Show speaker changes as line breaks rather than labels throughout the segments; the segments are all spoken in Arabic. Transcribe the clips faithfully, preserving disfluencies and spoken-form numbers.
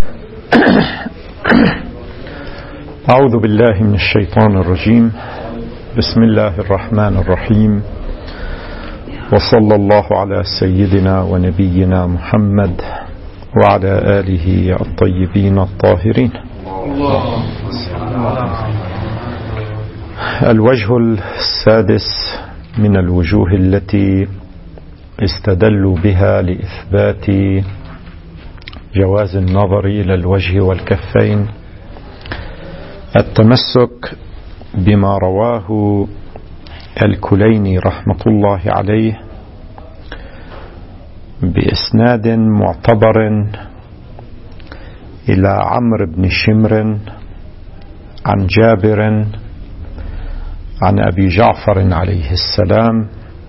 أعوذ بالله من الشيطان الرجيم. بسم الله الرحمن الرحيم، وصلى الله على سيدنا ونبينا محمد وعلى آله الطيبين الطاهرين. الوجه السادس من الوجوه التي استدلوا بها لإثبات جواز النظر إلى الوجه والكفين التمسك بما رواه الكليني رحمة الله عليه بإسناد معتبر إلى عمرو بن شمر عن جابر عن أبي جعفر عليه السلام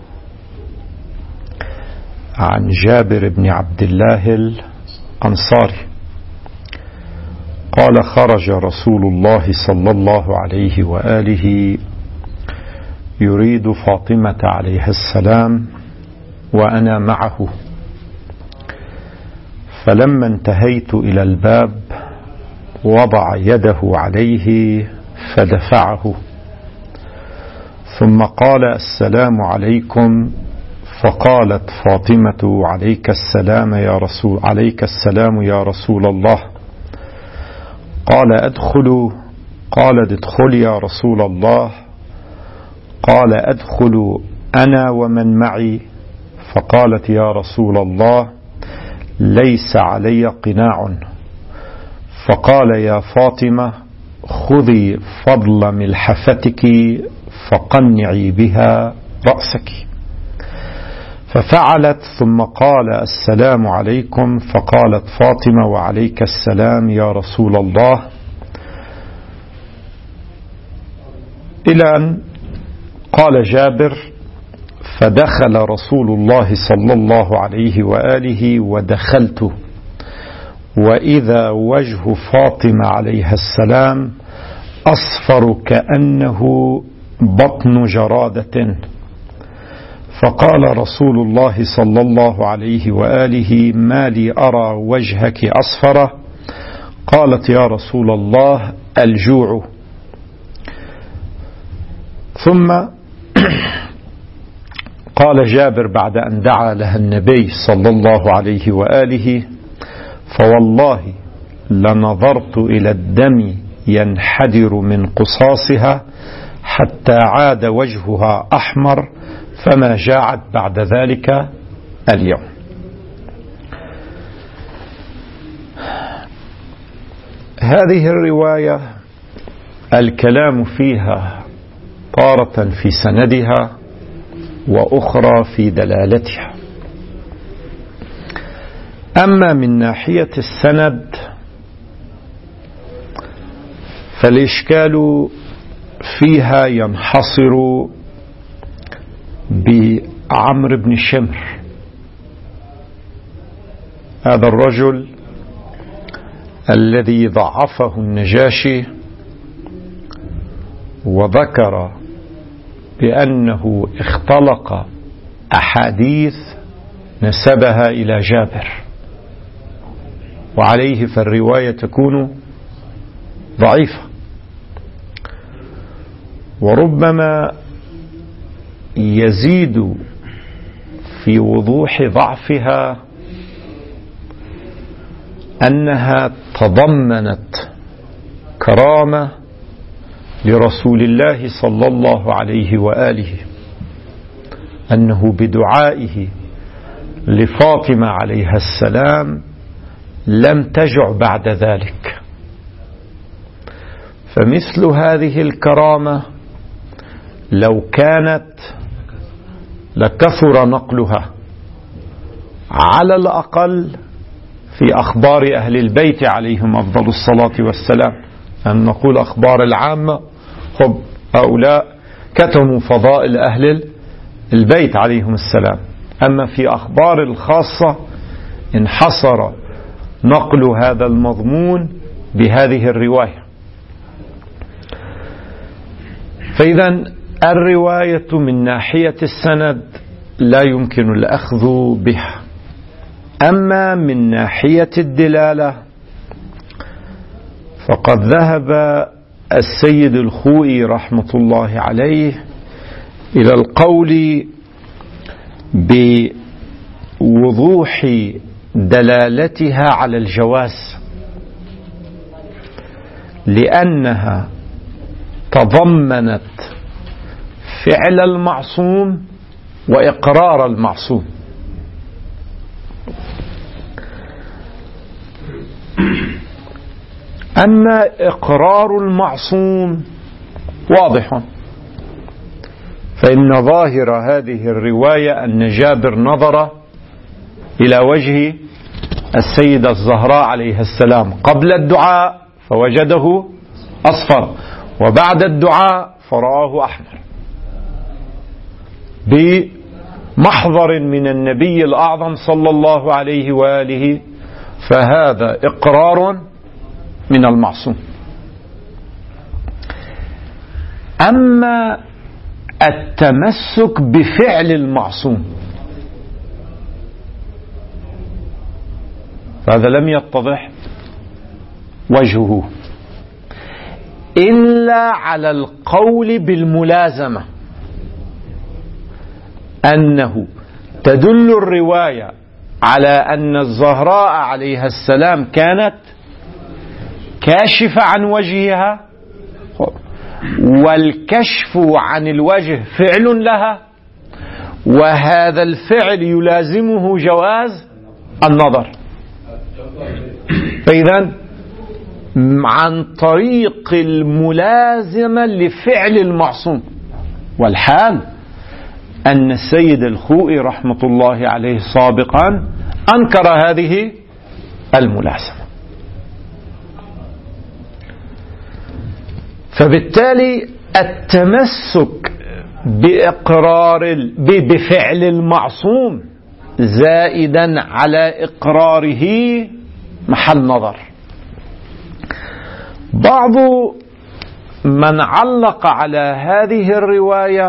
عن جابر بن عبد الله الأنصاري قال: خرج رسول الله صلى الله عليه وآله يريد فاطمة عليه السلام وأنا معه، فلما انتهيت إلى الباب وضع يده عليه فدفعه، ثم قال: السلام عليكم. فقالت فاطمة: عليك السلام يا رسول عليك السلام يا رسول الله. قال: أدخل. قال: ادخل يا رسول الله. قال: أدخل أنا ومن معي. فقالت: يا رسول الله، ليس علي قناع. فقال: يا فاطمة، خذي فضل ملحفتك فقنعي بها رأسك. ففعلت، ثم قال: السلام عليكم. فقالت فاطمة: وعليك السلام يا رسول الله. إلى أن قال جابر: فدخل رسول الله صلى الله عليه وآله ودخلت، وإذا وجه فاطمة عليها السلام أصفر كأنه بطن جرادة. فقال رسول الله صلى الله عليه وآله: ما لي أرى وجهك أصفر؟ قالت: يا رسول الله، الجوع. ثم قال جابر بعد أن دعا لها النبي صلى الله عليه وآله: فوالله لنظرت إلى الدم ينحدر من قصاصها حتى عاد وجهها أحمر، فما جاعت بعد ذلك اليوم. هذه الرواية الكلام فيها تارة في سندها وأخرى في دلالتها. أما من ناحية السند فالإشكال فيها ينحصر بعمرو بن شمر، هذا الرجل الذي ضعفه النجاشي وذكر بأنه اختلق أحاديث نسبها إلى جابر، وعليه فالرواية تكون ضعيفة. وربما يزيد في وضوح ضعفها أنها تضمنت كرامة لرسول الله صلى الله عليه وآله، أنه بدعائه لفاطمة عليها السلام لم تجع بعد ذلك. فمثل هذه الكرامة لو كانت لكثر نقلها على الأقل في أخبار أهل البيت عليهم أفضل الصلاة والسلام، أن نقول أخبار العامة خب هؤلاء كتموا فضائل أهل البيت عليهم السلام. أما في أخبار الخاصة انحصر نقل هذا المضمون بهذه الرواية. فإذا الرواية من ناحية السند لا يمكن الأخذ بها. أما من ناحية الدلالة فقد ذهب السيد الخوئي رحمة الله عليه إلى القول بوضوح دلالتها على الجواز، لأنها تضمنت فعل المعصوم وإقرار المعصوم. أما إقرار المعصوم واضح، فإن ظاهر هذه الرواية أن جابر نظر إلى وجه السيدة الزهراء عليه السلام قبل الدعاء فوجده أصفر، وبعد الدعاء فرآه أحمر، بمحضر من النبي الأعظم صلى الله عليه وآله، فهذا إقرار من المعصوم. أما التمسك بفعل المعصوم فهذا لم يتضح وجهه إلا على القول بالملازمة، أنه تدل الرواية على أن الزهراء عليها السلام كانت كاشفة عن وجهها، والكشف عن الوجه فعل لها، وهذا الفعل يلازمه جواز النظر. فإذا عن طريق الملازمة لفعل المعصوم، والحال أن السيد الخوئي رحمة الله عليه سابقا أنكر هذه الملازمة. فبالتالي التمسك بإقرار بفعل المعصوم زائدا على إقراره محل نظر. بعض من علق على هذه الرواية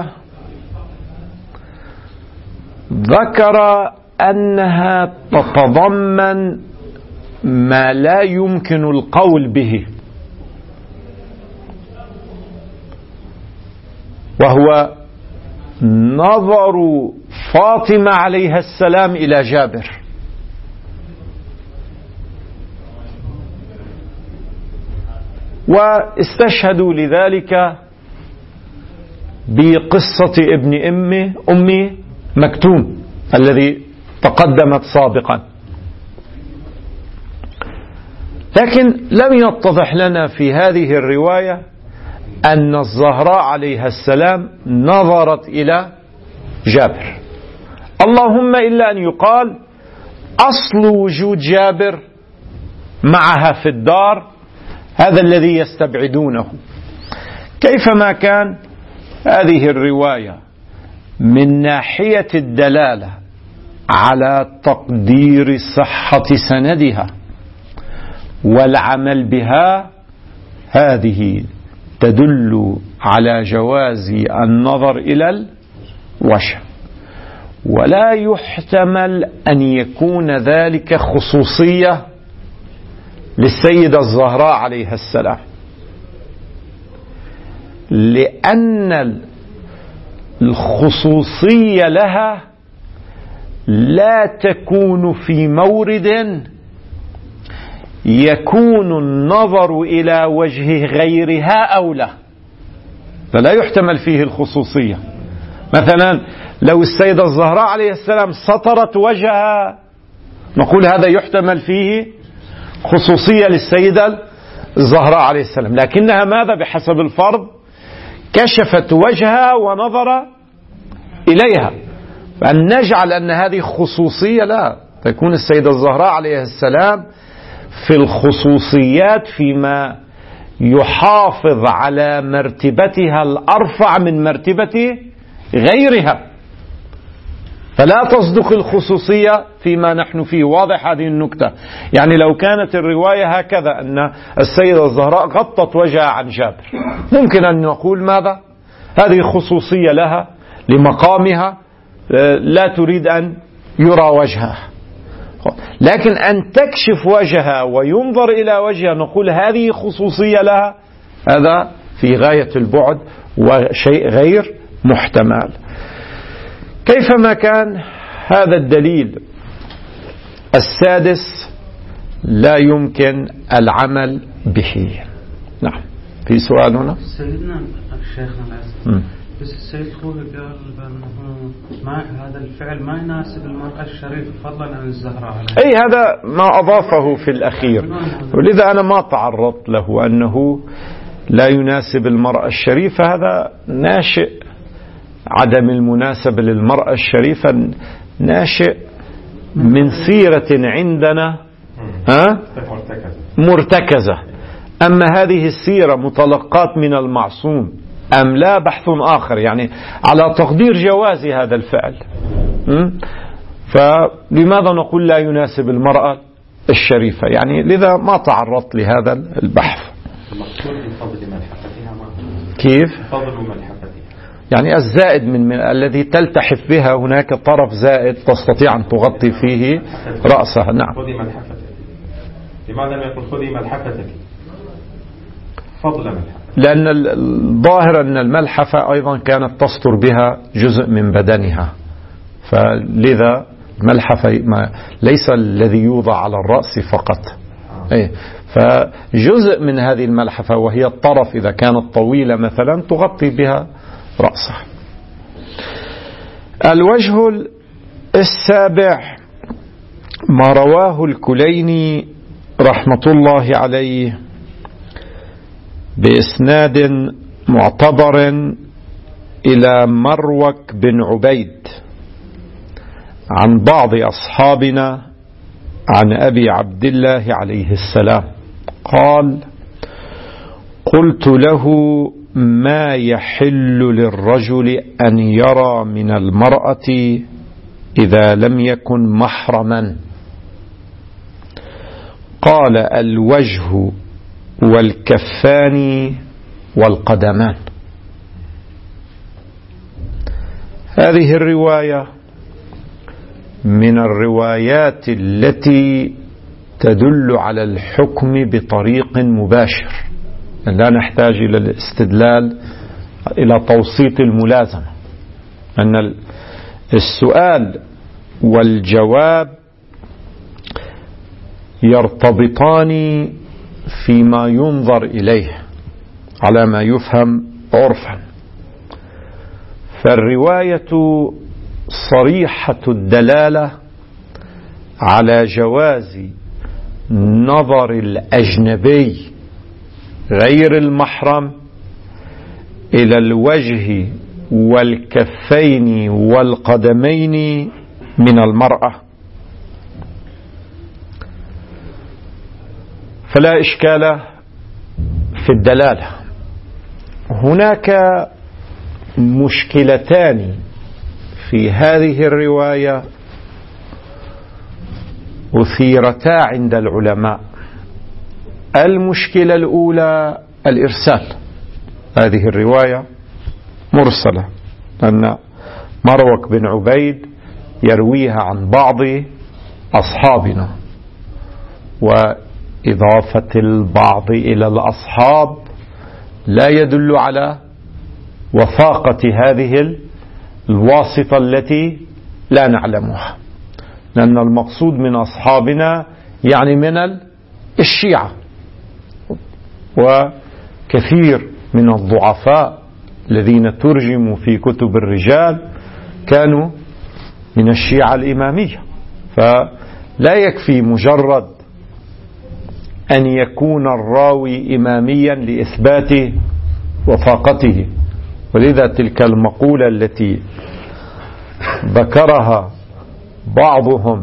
ذكر أنها تتضمن ما لا يمكن القول به، وهو نظر فاطمة عليها السلام إلى جابر. واستشهدوا لذلك بقصة ابن أم أم مكتوم الذي تقدمت سابقا، لكن لم يتضح لنا في هذه الرواية أن الزهراء عليها السلام نظرت إلى جابر، اللهم إلا أن يقال أصل وجود جابر معها في الدار هذا الذي يستبعدونه. كيفما كان، هذه الرواية من ناحية الدلالة على تقدير صحة سندها والعمل بها، هذه تدل على جواز النظر إلى الوجه، ولا يحتمل أن يكون ذلك خصوصية للسيدة الزهراء عليها السلام، لأن الخصوصية لها لا تكون في مورد يكون النظر إلى وجه غيرها أولى، فلا يحتمل فيه الخصوصية. مثلا لو السيدة الزهراء عليه السلام سطرت وجهها نقول هذا يحتمل فيه خصوصية للسيدة الزهراء عليه السلام، لكنها ماذا بحسب الفرض كشفت وجهها ونظر إليها، فأن نجعل أن هذه خصوصية لا، تكون السيدة الزهراء عليه السلام في الخصوصيات فيما يحافظ على مرتبتها الأرفع من مرتبة غيرها، فلا تصدق الخصوصية فيما نحن فيه. واضح هذه النكتة؟ يعني لو كانت الرواية هكذا أن السيدة الزهراء غطت وجهها عن جابر، ممكن أن نقول ماذا؟ هذه خصوصية لها لمقامها، لا تريد أن يرى وجهها. لكن أن تكشف وجهها وينظر إلى وجهها نقول هذه خصوصية لها، هذا في غاية البعد وشيء غير محتمل. كيفما كان هذا الدليل السادس لا يمكن العمل به. نعم، في سؤال هنا؟
سيدنا الشيخنا العزيز، بس السيد خوي قال بأنه ما هذا الفعل ما يناسب المرأة الشريفة فضلا عن الزهراء.
أي هذا ما أضافه في الأخير، ولذا أنا ما تعرضت له أنه لا يناسب المرأة الشريفة. هذا ناشئ، عدم المناسبة للمرأة الشريفة ناشئ من سيرة عندنا ها مرتكزة. أما هذه السيرة متلقات من المعصوم أم لا بحث آخر، يعني على تقدير جواز هذا الفعل. فلماذا نقول لا يناسب المرأة الشريفة؟ يعني لذا ما تعرضت لهذا البحث. كيف؟ يعني الزائد من, من الذي تلتحف بها، هناك طرف زائد تستطيع أن تغطي فيه رأسها. نعم.
لماذا ما يقول خذي ملحفتك؟ فضل ملحفة.
لأن الظاهر أن الملحفة أيضا كانت تستر بها جزء من بدنها، فلذا الملحفة ليس الذي يوضع على الرأس فقط. أي فجزء من هذه الملحفة وهي الطرف إذا كانت طويلة مثلا تغطي بها رأسها. الوجه السابع ما رواه الكليني رحمة الله عليه بإسناد معتبر إلى مروك بن عبيد عن بعض أصحابنا عن أبي عبد الله عليه السلام قال: قلت له: ما يحل للرجل أن يرى من المرأة إذا لم يكن محرما؟ قال: الوجه والكفان والقدمان. هذه الرواية من الروايات التي تدل على الحكم بطريق مباشر، لا نحتاج إلى الاستدلال إلى توسيط الملازمة، أن السؤال والجواب يرتبطان فيما ينظر إليه على ما يفهم عرفا. فالرواية صريحة الدلالة على جواز نظر الأجنبي غير المحرم إلى الوجه والكفين والقدمين من المرأة، فلا إشكال في الدلالة. هناك مشكلتان في هذه الرواية أثيرتا عند العلماء. المشكلة الأولى الإرسال، هذه الرواية مرسلة، أن مروك بن عبيد يرويها عن بعض أصحابنا، وإضافة البعض إلى الأصحاب لا يدل على وثاقة هذه الواسطة التي لا نعلمها، لأن المقصود من أصحابنا يعني من الشيعة، وكثير من الضعفاء الذين ترجموا في كتب الرجال كانوا من الشيعة الإمامية، فلا يكفي مجرد أن يكون الراوي إماميا لإثبات وثاقته. ولذا تلك المقولة التي ذكرها بعضهم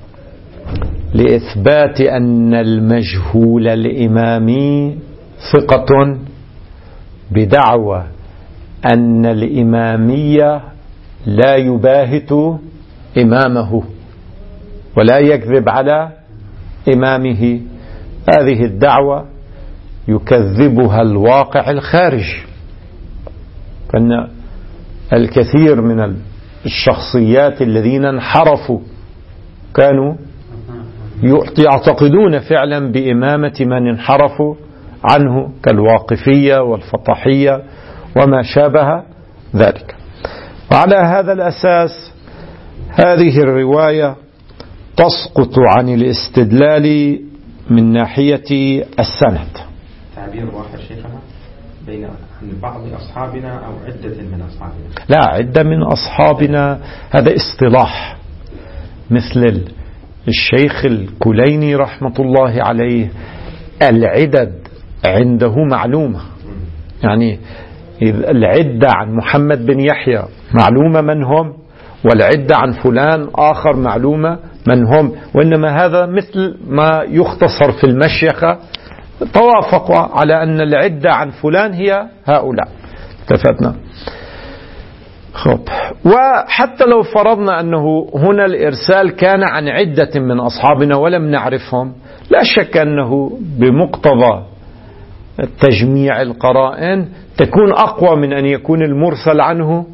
لإثبات أن المجهول الإمامي ثقة بدعوى أن الإمامية لا يباهت إمامه ولا يكذب على إمامه، هذه الدعوة يكذبها الواقع الخارجي، فإن الكثير من الشخصيات الذين انحرفوا كانوا يعتقدون فعلا بإمامة من انحرفوا عنه كالواقفية والفطحية وما شابه ذلك. وعلى هذا الأساس هذه الرواية تسقط عن الاستدلال من ناحية السند.
تعبير واحد شيخنا بين بعض أصحابنا أو عدة من أصحابنا.
لا، عدة من أصحابنا هذا اصطلاح، مثل الشيخ الكليني رحمة الله عليه العدد عنده معلومة، يعني العدة عن محمد بن يحيى معلومة من هم، والعدة عن فلان آخر معلومة من هم، وإنما هذا مثل ما يختصر في المشيخة، توافقوا على أن العدة عن فلان هي هؤلاء. اتفقنا. خب، وحتى لو فرضنا أنه هنا الإرسال كان عن عدة من أصحابنا ولم نعرفهم، لا شك أنه بمقتضى تجميع القرائن تكون أقوى من أن يكون المرسل عنه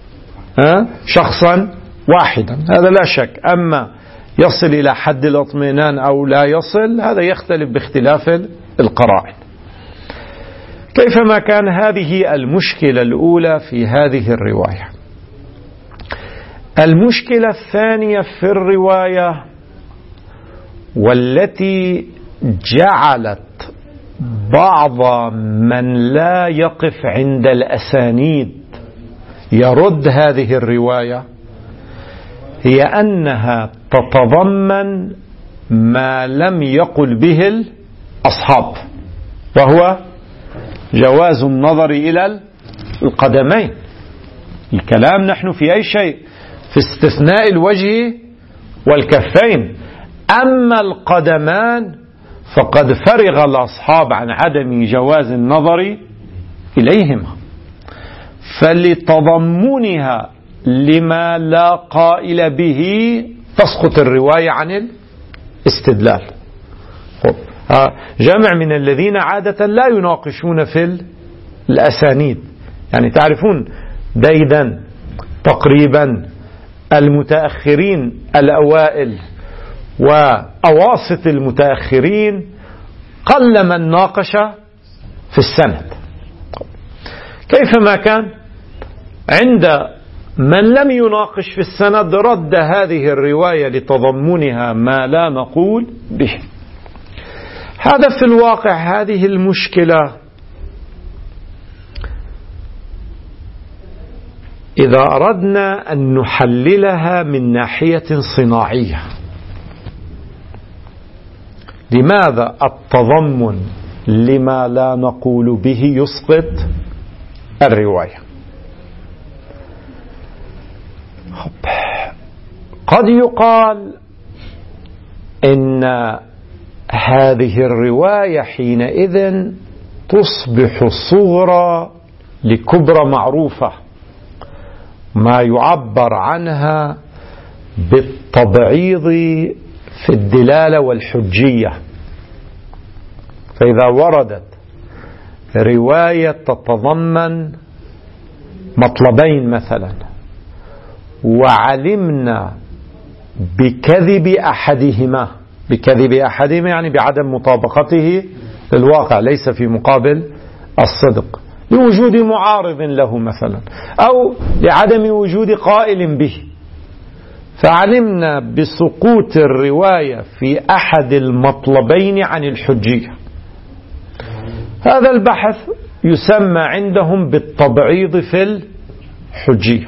شخصا واحدا، هذا لا شك. أما يصل إلى حد الاطمئنان أو لا يصل، هذا يختلف باختلاف القرائن. كيفما كان، هذه المشكلة الأولى في هذه الرواية. المشكلة الثانية في الرواية والتي جعلت بعض من لا يقف عند الأسانيد يرد هذه الرواية، هي أنها تتضمن ما لم يقل به الأصحاب، وهو جواز النظر إلى القدمين. الكلام نحن في أي شيء، في استثناء الوجه والكفين. أما القدمان فقد فرغ الأصحاب عن عدم جواز النظر إليهما، فلتضمنها لما لا قائل به تسقط الرواية عن الاستدلال. جمع من الذين عادة لا يناقشون في الأسانيد، يعني تعرفون ديدا تقريبا المتأخرين الأوائل وأواسط المتأخرين قل من ناقش في السند. كيفما كان، عند من لم يناقش في السند رد هذه الرواية لتضمنها ما لا نقول به. هذا في الواقع هذه المشكلة إذا أردنا أن نحللها من ناحية صناعية، لماذا التضمن لما لا نقول به يسقط الرواية؟ قد يقال إن هذه الرواية حينئذ تصبح صغرى لكبرى معروفة، ما يعبر عنها بالتبعيض في الدلالة والحجية. فإذا وردت رواية تتضمن مطلبين مثلا، وعلمنا بكذب أحدهما، بكذب أحدهما يعني بعدم مطابقته للواقع، ليس في مقابل الصدق، لوجود معارض له مثلا، أو لعدم وجود قائل به، فعلمنا بسقوط الرواية في أحد المطلبين عن الحجية. هذا البحث يسمى عندهم بالتبعيض في الحجية.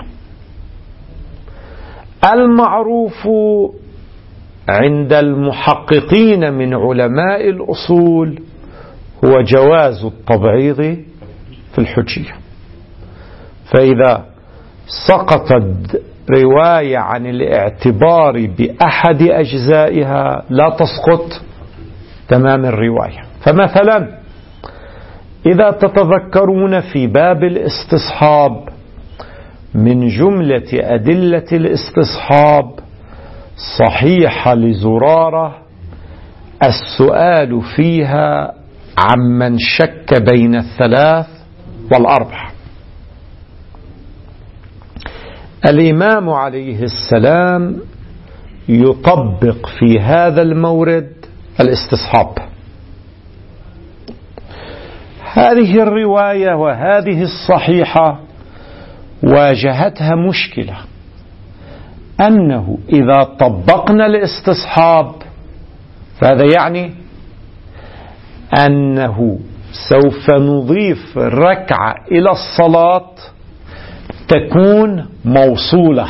المعروف عند المحققين من علماء الأصول هو جواز التبعيض في الحجية. فإذا سقطت رواية عن الاعتبار بأحد أجزائها لا تسقط تمام الرواية. فمثلا إذا تتذكرون في باب الاستصحاب من جملة أدلة الاستصحاب صحيحة لزرارة السؤال فيها عمن شك بين الثلاث والأربع. الإمام عليه السلام يطبق في هذا المورد الاستصحاب. هذه الرواية وهذه الصحيحة واجهتها مشكلة، أنه إذا طبقنا الاستصحاب فهذا يعني أنه سوف نضيف ركعة إلى الصلاة تكون موصولة.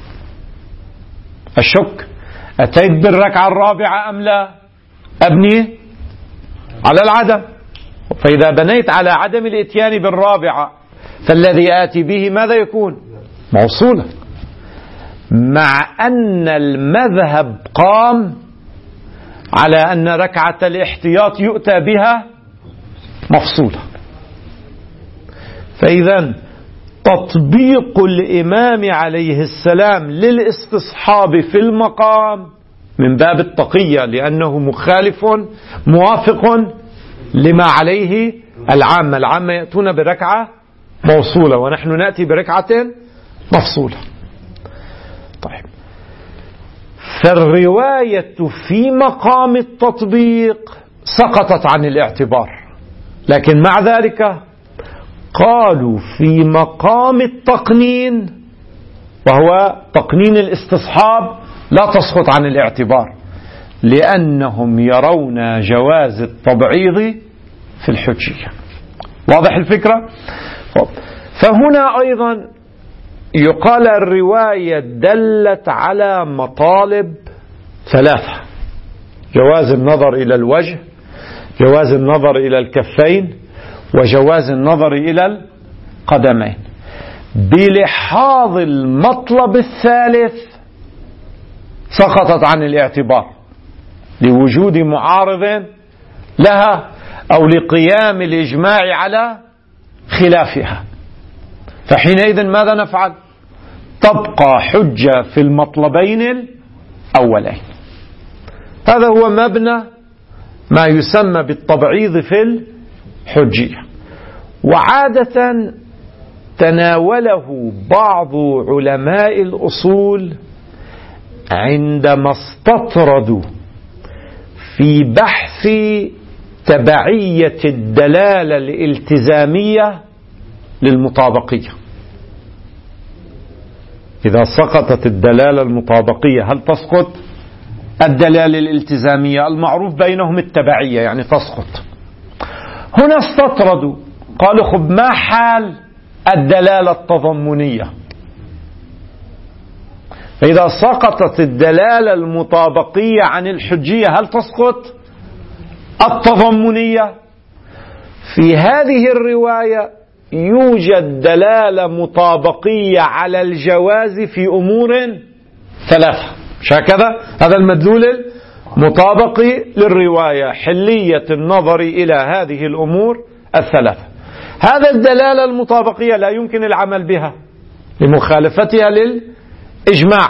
أشك أتيت بالركعة الرابعة أم لا؟ أبني على العدم، فإذا بنيت على عدم الإتيان بالرابعة فالذي آتي به ماذا يكون؟ موصولة، مع أن المذهب قام على أن ركعة الاحتياط يؤتى بها مفصولة. فإذا تطبيق الإمام عليه السلام للاستصحاب في المقام من باب التقية، لأنه مخالف موافق لما عليه العامة. العامة يأتون بركعة موصولة ونحن نأتي بركعة مفصولة. طيب، فالرواية في مقام التطبيق سقطت عن الاعتبار، لكن مع ذلك قالوا في مقام التقنين، وهو تقنين الاستصحاب، لا تسقط عن الاعتبار، لأنهم يرون جواز التبعيض في الحجية. واضح الفكرة؟ فهنا أيضا يقال الرواية دلت على مطالب ثلاثة: جواز النظر إلى الوجه، جواز النظر إلى الكفين، وجواز النظر إلى القدمين. بلحاظ المطلب الثالث سقطت عن الاعتبار لوجود معارض لها أو لقيام الإجماع على خلافها. فحينئذ ماذا نفعل؟ تبقى حجة في المطلبين الأولين. هذا هو مبنى ما يسمى بالتبعيض في الحجية، وعادة تناوله بعض علماء الأصول عندما استطردوا في بحث تبعية الدلالة الالتزامية للمطابقية. إذا سقطت الدلالة المطابقية هل تسقط الدلالة الالتزامية؟ المعروف بينهم التبعية، يعني تسقط. هنا استطردوا قالوا خب ما حال الدلالة التضمنية؟ فإذا سقطت الدلالة المطابقية عن الحجية هل تسقط التضمنية؟ في هذه الرواية يوجد دلالة مطابقية على الجواز في أمور ثلاثة، مش هكذا؟ هذا المدلول المطابقي للرواية، حلية النظر إلى هذه الأمور الثلاثة. هذا الدلالة المطابقية لا يمكن العمل بها لمخالفتها للإجماع،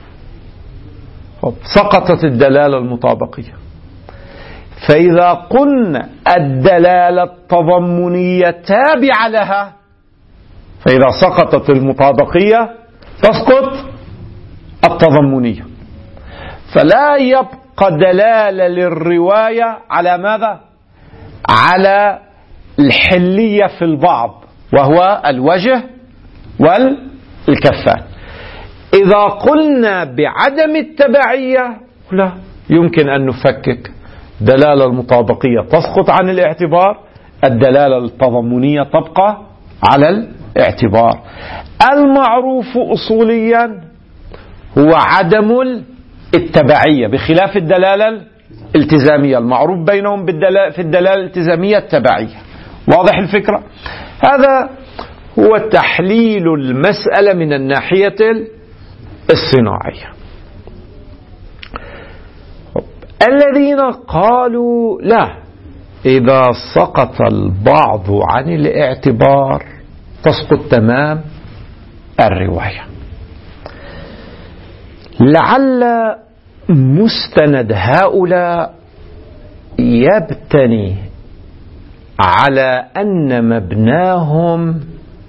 سقطت الدلالة المطابقية. فإذا قلنا الدلالة التضمنية تابعة لها، فإذا سقطت المطابقية تسقط التضمنية، فلا يبقى دلالة للرواية على ماذا؟ على الحلية في البعض، وهو الوجه والكفان. إذا قلنا بعدم التبعية لا يمكن أن نفكك، دلالة المطابقية تسقط عن الاعتبار، الدلالة التضمنية تبقى على الاعتبار. المعروف أصوليا هو عدم التبعية بخلاف الدلالة الالتزامية، المعروف بينهم بالدلالة في الدلالة الالتزامية التبعية. واضح الفكرة؟ هذا هو تحليل المسألة من الناحية الصناعية. الذين قالوا لا، إذا سقط البعض عن الاعتبار تسقط تمام الرواية. لعل مستند هؤلاء يبتني على أن مبناهم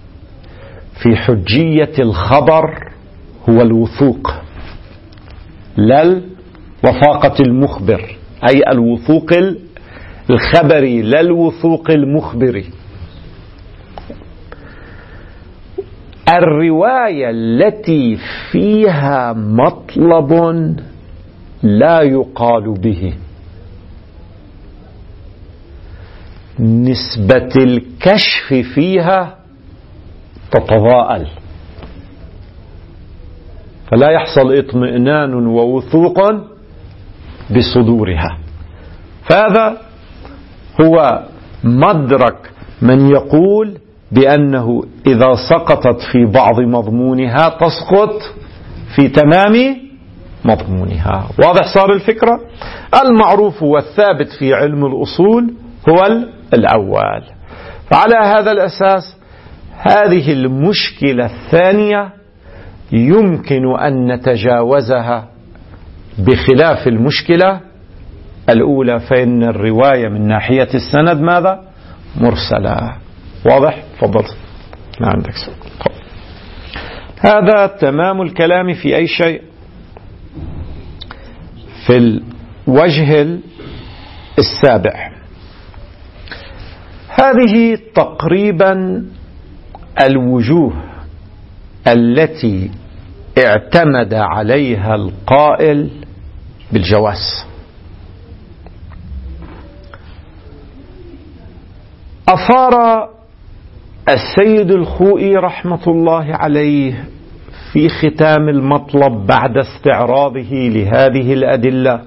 في حجية الخبر هو الوثوق، لا الوثاقة المخبر، أي الوثوق الخبري لا الوثوق المخبري. الرواية التي فيها مطلب لا يقال به، نسبة الكشف فيها تتضاءل، فلا يحصل اطمئنان ووثوق بصدورها. فهذا هو مدرك من يقول بأنه إذا سقطت في بعض مضمونها تسقط في تمام مضمونها. واضح صار الفكرة؟ المعروف والثابت في علم الأصول هو الأول. فعلى هذا الأساس هذه المشكلة الثانية يمكن أن نتجاوزها بخلاف المشكلة الأولى، فإن الرواية من ناحية السند ماذا؟ مرسلة. واضح؟ تفضل. ما عندك سؤال؟ هذا تمام الكلام في أي شيء. في الوجه السابع، هذه تقريبا الوجوه التي اعتمد عليها القائل بالجواز. أثار السيد الخوئي رحمة الله عليه في ختام المطلب بعد استعراضه لهذه الأدلة،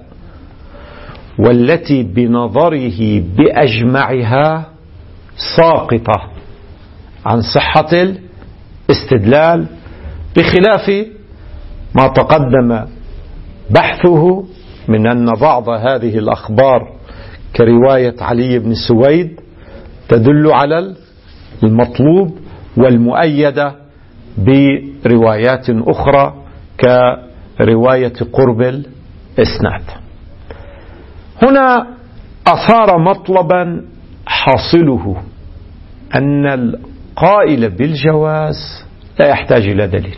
والتي بنظره بأجمعها ساقطة عن صحة الاستدلال، بخلاف ما تقدم بحثه من أن بعض هذه الأخبار كرواية علي بن سويد تدل على المطلوب والمؤيدة بروايات أخرى كرواية قرب الإسناد. هنا أثار مطلبا حاصله أن القائل بالجواز لا يحتاج إلى دليل،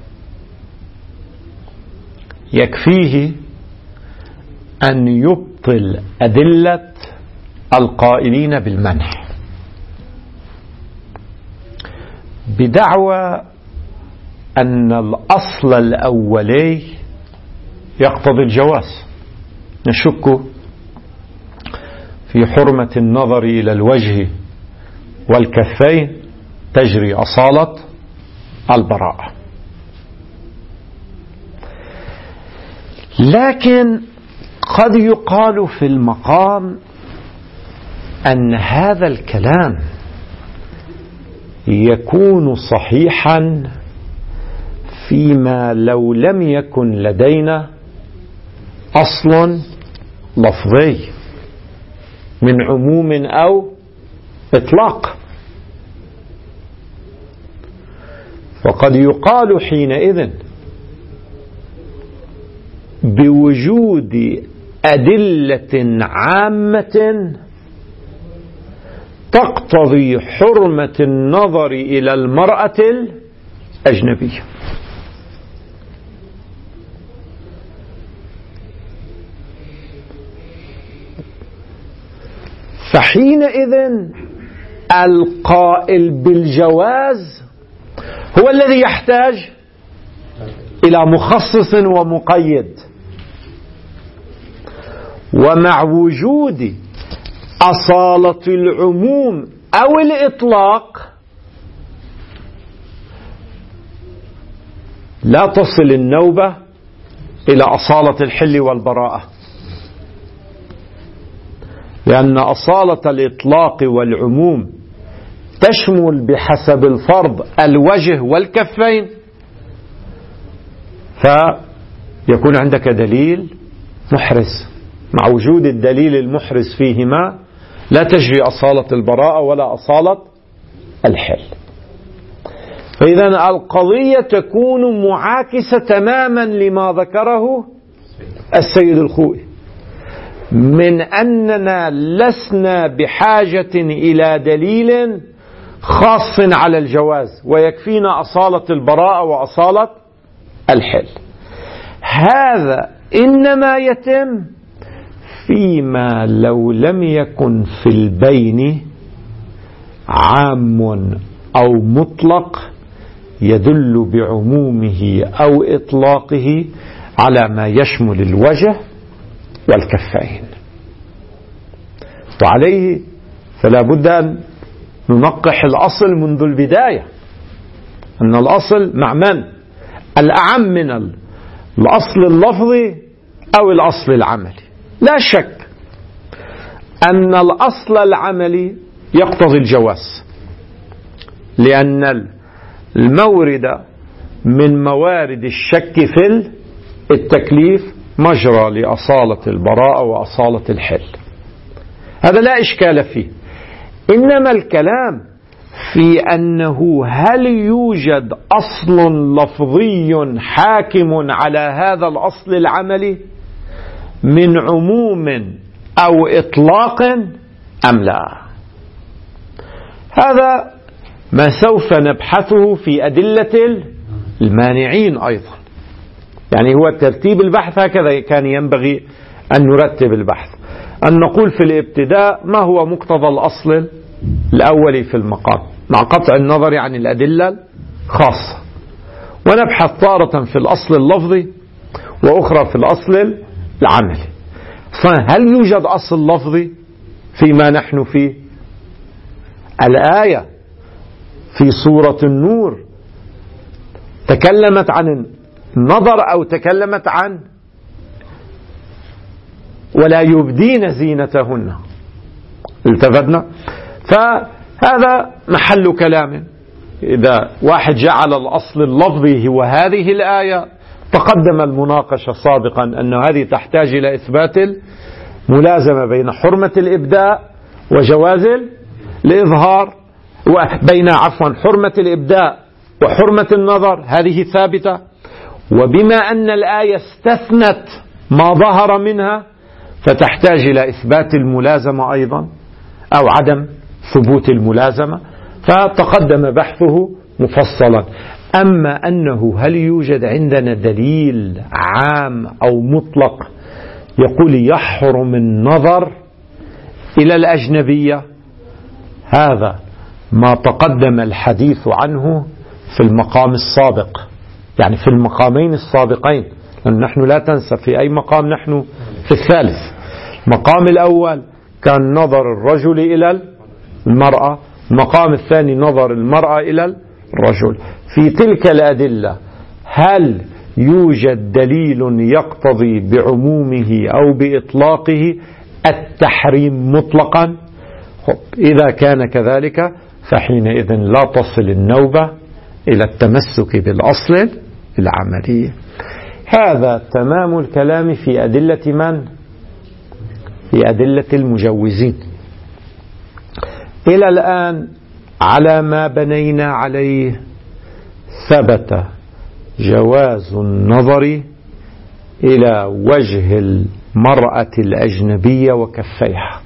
يكفيه أن يبطل أدلة القائلين بالمنع بدعوى أن الأصل الأولي يقتضي الجواز. نشك في حرمة النظر إلى الوجه والكفين تجري أصالة البراءة، لكن قد يقال في المقام أن هذا الكلام يكون صحيحا فيما لو لم يكن لدينا أصل لفظي من عموم أو إطلاق. وقد يقال حينئذ بوجود أدلة عامة تقتضي حرمة النظر إلى المرأة الأجنبية. فحينئذ القائل بالجواز هو الذي يحتاج إلى مخصص ومقيد، ومع وجود أصالة العموم أو الإطلاق لا تصل النوبة إلى أصالة الحل والبراءة، لأن أصالة الإطلاق والعموم تشمل بحسب الفرض الوجه والكفين، فيكون عندك دليل محرز. مع وجود الدليل المحرز فيهما لا تجري أصالة البراءة ولا أصالة الحل. فإذا القضية تكون معاكسة تماما لما ذكره السيد الخوئي من أننا لسنا بحاجة إلى دليل خاص على الجواز، ويكفينا أصالة البراءة وأصالة الحل. هذا إنما يتم فيما لو لم يكن في البين عام أو مطلق يدل بعمومه أو إطلاقه على ما يشمل الوجه والكفين. وعليه فلا بد أن ننقح الأصل منذ البداية، أن الأصل مع من؟ الأعم من الأصل اللفظي أو الأصل العملي. لا شك أن الأصل العملي يقتضي الجواز، لأن المورد من موارد الشك في التكليف مجرى لأصالة البراءة وأصالة الحل، هذا لا إشكال فيه. إنما الكلام في أنه هل يوجد أصل لفظي حاكم على هذا الأصل العملي من عموم أو إطلاق أم لا. هذا ما سوف نبحثه في أدلة المانعين أيضا. يعني هو ترتيب البحث هكذا كان ينبغي أن نرتب البحث، أن نقول في الابتداء ما هو مقتضى الأصل الأولي في المقام مع قطع النظر عن الأدلة الخاصة، ونبحث تارة في الأصل اللفظي وأخرى في الأصل العملي. هل يوجد أصل لفظي فيما نحن فيه؟ الآية في سورة النور تكلمت عن النظر أو تكلمت عن ولا يبدين زينتهن، التفتنا؟ فهذا محل كلام. إذا واحد جعل الأصل اللفظي هو هذه الآية، تقدم المناقشة سابقا أن هذه تحتاج إلى إثبات الملازمة بين حرمة الإبداء وجواز الإظهار، وبين عفوا حرمة الإبداء وحرمة النظر، هذه ثابتة. وبما أن الآية استثنت ما ظهر منها فتحتاج إلى إثبات الملازمة أيضا أو عدم ثبوت الملازمة، فتقدم بحثه مفصلا. أما أنه هل يوجد عندنا دليل عام أو مطلق يقول يحرم النظر إلى الأجنبية، هذا ما تقدم الحديث عنه في المقام السابق، يعني في المقامين السابقين، لأن نحن لا تنسى في أي مقام نحن في الثالث. المقام الأول كان نظر الرجل إلى المرأة، المقام الثاني نظر المرأة إلى الرجل. في تلك الأدلة هل يوجد دليل يقتضي بعمومه أو بإطلاقه التحريم مطلقا؟ إذا كان كذلك فحينئذ لا تصل النوبة إلى التمسك بالأصل العملي. هذا تمام الكلام في أدلة من؟ في أدلة المجوزين. إلى الآن على ما بنينا عليه ثبت جواز النظر إلى وجه المرأة الأجنبية وكفيها.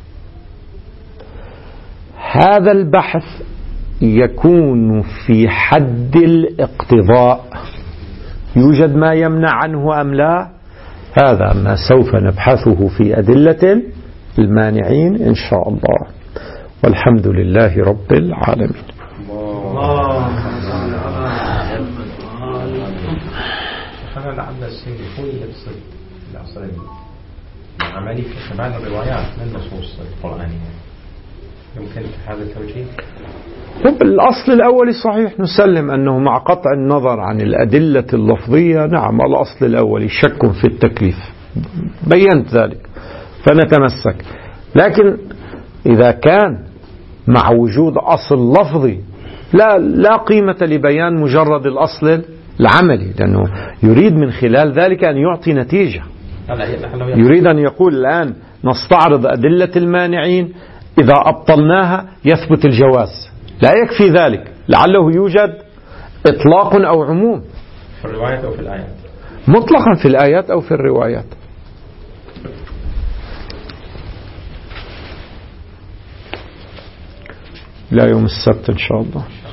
هذا البحث يكون في حد الاقتضاء، يوجد ما يمنع عنه أم لا؟ هذا ما سوف نبحثه في أدلة المانعين إن شاء الله، والحمد لله رب العالمين.
هذا لعل السيد يكون يقصد الأصل العملي في بعض الروايات من النصوص القرآنية، يمكن هذا التوجيه؟
الأصل الأولي صحيح، نسلم أنه مع قطع النظر عن الأدلة اللفظية نعم الأصل الأولي شك في التكليف، بينت ذلك فنتمسك. لكن إذا كان مع وجود أصل لفظي لا لا قيمة لبيان مجرد الأصل العملي، لأنه يريد من خلال ذلك أن يعطي نتيجة. يريد أن يقول الآن نستعرض أدلة المانعين، إذا أبطلناها يثبت الجواز. لا يكفي ذلك، لعله يوجد إطلاق أو عموم
في الروايات أو في الآيات،
مطلقا في الآيات أو في الروايات. لا يوم السبت إن شاء الله.